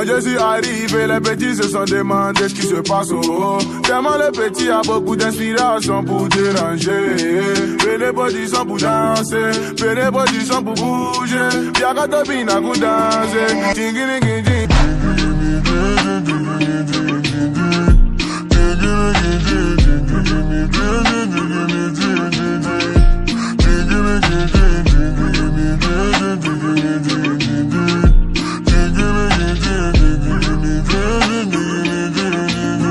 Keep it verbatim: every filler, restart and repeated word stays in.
Quand je suis arrivé, les petits se sont demandé ce qui se passe au haut. Tellement le petit a beaucoup d'inspiration pour déranger. Prenez position pour danser, prenez position pour bouger. Y'a qu'à te bina pour danser. Tingini, tingini.